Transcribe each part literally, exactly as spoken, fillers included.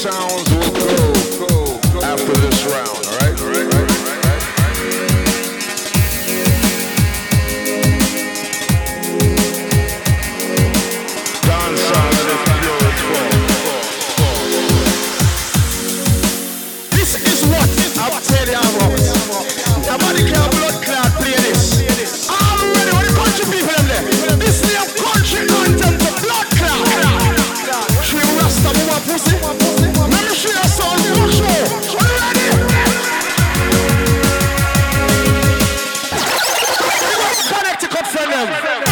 sounds will go, go, go after this round, alright? Alright, alright, alright. Don sounds in pure form. This is what I'll tell you about. Nobody can blood clot play this. I'm ready with the country people in there. This is your country anthem to blood clot. She rasta move pussy. Let me show you some fuck show. Are you ready? Connecticut from them.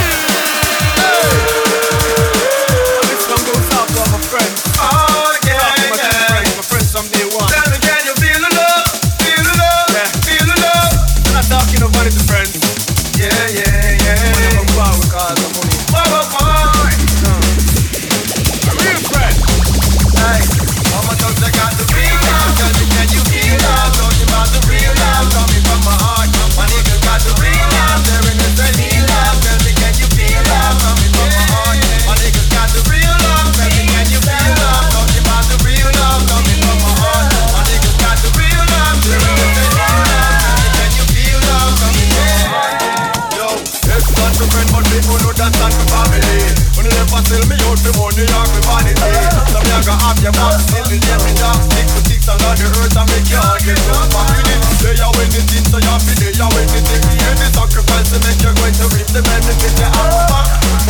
This song goes out to all my friends. Oh yeah, my yeah. friends, my friends from day one. Tell me, can you feel the love? Feel the love? Yeah. Feel the love? I'm not talking of money to friends. Yeah, yeah, yeah. Money from power because of money. Boy, boy, boy. A real friend. Hey, all my thugs, I got the real love. Tell me, can you feel love? Talking about the real love, coming from my heart. My niggas got the real love. They're in the steady love. Tell me, can you feel love? Coming from my heart. My niggas got the real love. Tell me, can you feel love? Talking about the real love, coming from my heart. My niggas got the real love. They're in the steady love. Tell me, can you feel love? Coming from my heart. Yo, it's not your friend, but people know that's not your family. When you never sell me out, the money or the vanity. Some young have your back, still in every dark. Six to six along the earth and make you all get no family. They are winning things, so you're happy, they are winning things. You hear the sacrifice to make you're going to reap the benefit you have back.